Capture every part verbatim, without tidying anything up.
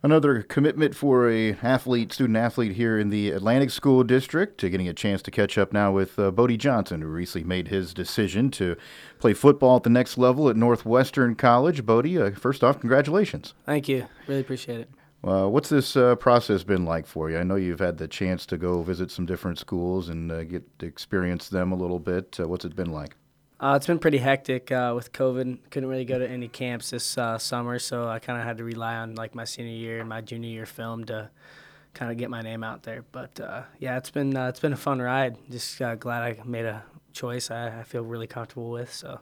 Another commitment for a athlete, student athlete here in the Atlantic School District, to getting a chance to catch up now with uh, Bodie Johnson, who recently made his decision to play football at the next level at Northwestern College. Bodie, uh, first off, congratulations. Thank you. Really appreciate it. Uh, what's this uh, process been like for you? I know you've had the chance to go visit some different schools and uh, get to experience them a little bit. Uh, what's it been like? Uh, it's been pretty hectic uh, with COVID. Couldn't really go to any camps this uh, summer, so I kind of had to rely on like my senior year and my junior year film to kind of get my name out there. But uh, yeah, it's been uh, it's been a fun ride. Just uh, glad I made a choice I, I feel really comfortable with. So.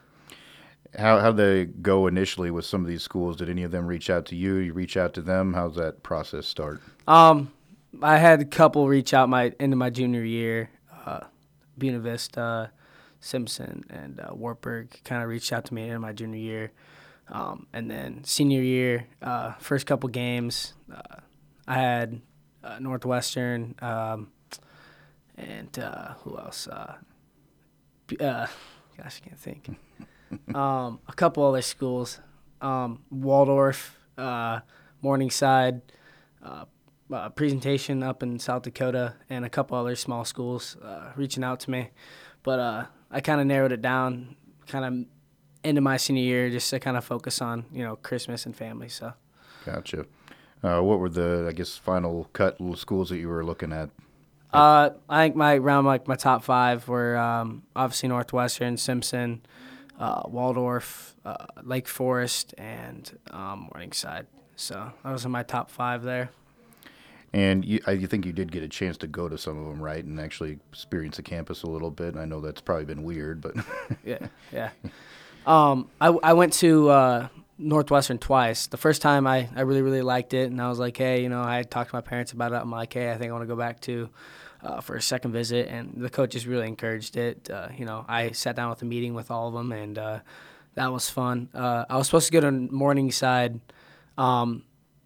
How how they go initially with some of these schools? Did any of them reach out to you? You reach out to them? How's that process start? Um, I had a couple reach out my into my junior year. Uh, Buena Vista, Simpson, and uh, Wartburg kind of reached out to me in my junior year. Um, and then senior year, uh, first couple games, uh, I had uh, Northwestern um, and uh, who else? Uh, uh, gosh, I can't think. um, a couple other schools, um, Waldorf, uh, Morningside, uh, uh, presentation up in South Dakota, and a couple other small schools uh, reaching out to me. But uh, I kind of narrowed it down, kind of into my senior year, just to kind of focus on, you know, Christmas and family. So. Gotcha. Uh, what were the, I guess, final cut schools that you were looking at? Uh, I think my around like my top five were um, obviously Northwestern, Simpson, uh, Waldorf, uh, Lake Forest, and um, Morningside. So those are my top five there. And you, I you think you did get a chance to go to some of them, right, and actually experience the campus a little bit. I know that's probably been weird, but yeah, yeah. Um, I I went to uh, Northwestern twice. The first time I, I really really liked it, and I was like, hey, you know, I had talked to my parents about it. I'm like, hey, I think I want to go back to. Uh, for a second visit, and the coaches really encouraged it. Uh, you know, I sat down with a meeting with all of them, and uh, that was fun. Uh, I was supposed to go to Morningside um,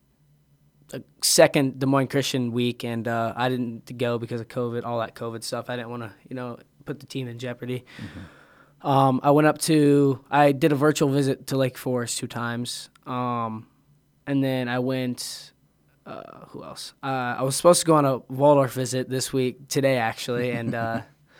a second Des Moines Christian week, and uh, I didn't go because of COVID, all that COVID stuff. I didn't want to, you know, put the team in jeopardy. Mm-hmm. Um, I went up to, I did a virtual visit to Lake Forest two times, um, and then I went. Uh, who else? Uh, I was supposed to go on a Waldorf visit this week, today actually, and uh,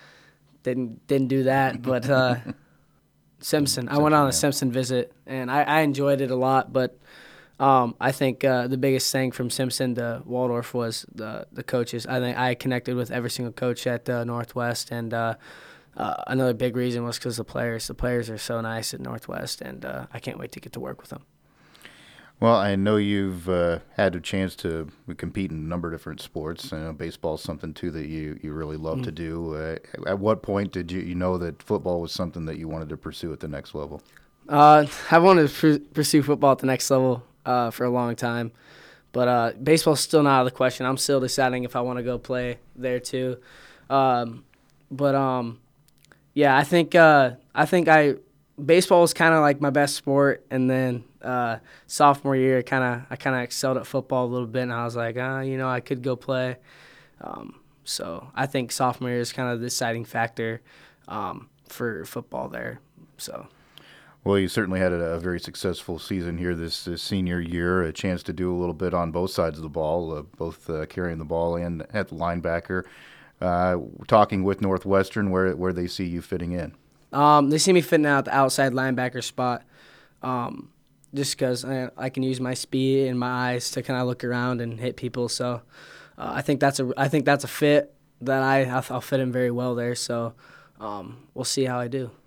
didn't didn't do that. But uh, Simpson, I went on a Simpson visit, and I, I enjoyed it a lot. But um, I think uh, the biggest thing from Simpson to Waldorf was the the coaches. I think I connected with every single coach at uh, Northwest, and uh, uh, another big reason was because the players. The players are so nice at Northwest, and uh, I can't wait to get to work with them. Well, I know you've uh, had a chance to compete in a number of different sports. I know baseball is something, too, that you, you really love mm-hmm. to do. Uh, at what point did you, you know that football was something that you wanted to pursue at the next level? Uh, I wanted to pr- pursue football at the next level uh, for a long time. But uh, baseball's still not out of the question. I'm still deciding if I want to go play there, too. Um, but, um, yeah, I think uh, I think I baseball was kind of like my best sport, and then – Uh, sophomore year, kind of, I kind of excelled at football a little bit, and I was like, ah, you know, I could go play. Um, so I think sophomore year is kind of the deciding factor um, for football there. So, well, you certainly had a, a very successful season here this, this senior year. A chance to do a little bit on both sides of the ball, uh, both uh, carrying the ball and at the linebacker. Uh, talking with Northwestern, where where they see you fitting in. Um, they see me fitting out the outside linebacker spot. Um, just because I, I can use my speed and my eyes to kind of look around and hit people. So uh, I think that's a I think that's a fit that I I'll fit in very well there. So um, we'll see how I do.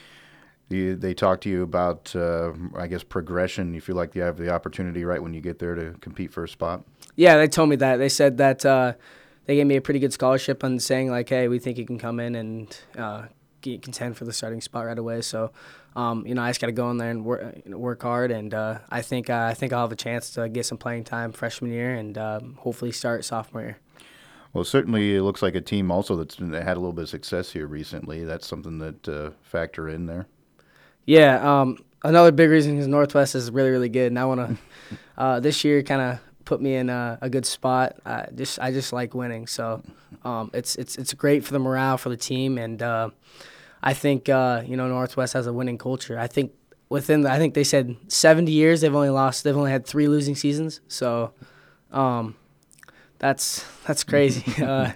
You, they talk to you about uh, I guess progression. You feel like you have the opportunity right when you get there to compete for a spot. Yeah, they told me that. They said that uh, they gave me a pretty good scholarship on saying like, hey, we think you can come in and uh, get contend for the starting spot right away. So. Um, you know, I just got to go in there and work, you know, work hard, and uh, I think uh, I think I'll have a chance to get some playing time freshman year, and um, hopefully start sophomore year. Well, certainly it looks like a team also that's been, had a little bit of success here recently. That's something that uh, factor in there. Yeah, um, another big reason is Northwest is really really good, and I want to uh, this year kind of put me in a, a good spot. I just I just like winning, so um, it's it's it's great for the morale for the team, and. Uh, I think, uh, you know, Northwest has a winning culture. I think within the, I think they said seventy years, they've only lost. They've only had three losing seasons. So, um, that's that's crazy. uh,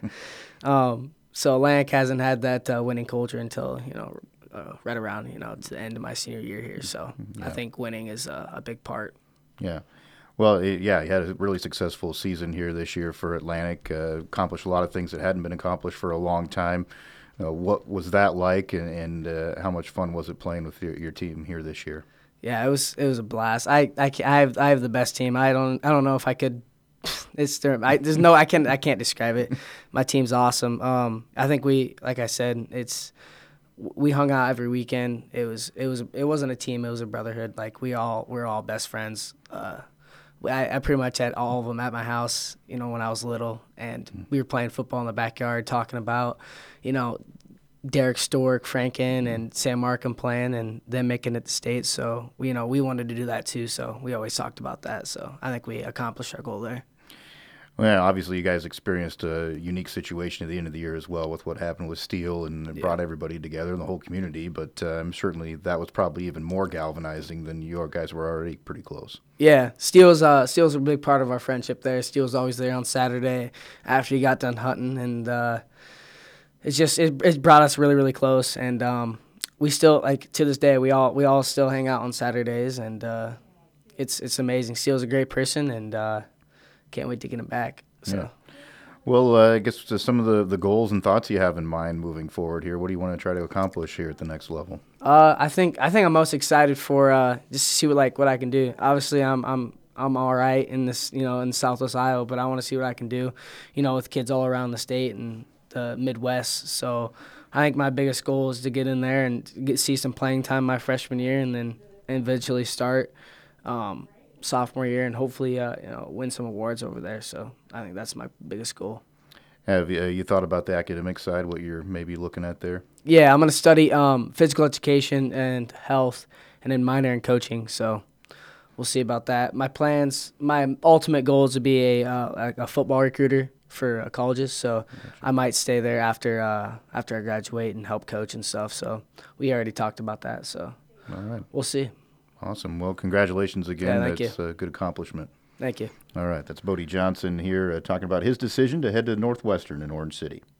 um, so Atlantic hasn't had that uh, winning culture until you know uh, right around you know to the end of my senior year here. So yeah. I think winning is a, a big part. Yeah. Well, it, yeah, he had a really successful season here this year for Atlantic. Uh, accomplished a lot of things that hadn't been accomplished for a long time. Uh, what was that like, and, and uh, how much fun was it playing with your, your team here this year? Yeah, it was it was a blast. I, I, I have I have the best team. I don't I don't know if I could. It's I, there's no I can I can't describe it. My team's awesome. Um, I think we like I said it's. We hung out every weekend. It was it was it wasn't a team. It was a brotherhood. Like we all we're all best friends. Uh, I, I pretty much had all of them at my house, you know, when I was little, and we were playing football in the backyard, talking about, you know, Derek Stork, Franken, and Sam Markham playing, and them making it to state. So, you know, we wanted to do that too. So we always talked about that. So I think we accomplished our goal there. Well, obviously, you guys experienced a unique situation at the end of the year as well with what happened with Steele, and it Yeah. brought everybody together in the whole community. But um, certainly that was probably even more galvanizing than you guys were already pretty close. Yeah, Steele's uh, Steele's a big part of our friendship there. Steele's always there on Saturday after he got done hunting, and uh, it's just it, it brought us really really close. And um, we still like to this day we all we all still hang out on Saturdays, and uh, it's it's amazing. Steele's a great person, and uh, can't wait to get him back. So. Yeah. Well, uh, I guess to some of the, the goals and thoughts you have in mind moving forward here, what do you want to try to accomplish here at the next level? Uh, I think I think I'm most excited for uh, just to see what like what I can do. Obviously, I'm I'm I'm all right in this you know in Southwest Iowa, but I want to see what I can do, you know, with kids all around the state and the Midwest. So I think my biggest goal is to get in there and get see some playing time my freshman year, and then eventually start. Um, sophomore year and hopefully uh, you know win some awards over there. So I think that's my biggest goal. Have you, uh, you thought about the academic side, what you're maybe looking at there? Yeah, I'm going to study um, physical education and health and then minor in coaching. So we'll see about that. My plans, my ultimate goal is to be a, uh, a football recruiter for uh, colleges. So gotcha. I might stay there after uh, after I graduate and help coach and stuff. So we already talked about that. So all right. We'll see. Awesome. Well, congratulations again. Yeah, thank That's you. a good accomplishment. Thank you. All right. That's Bodie Johnson here uh, talking about his decision to head to Northwestern in Orange City.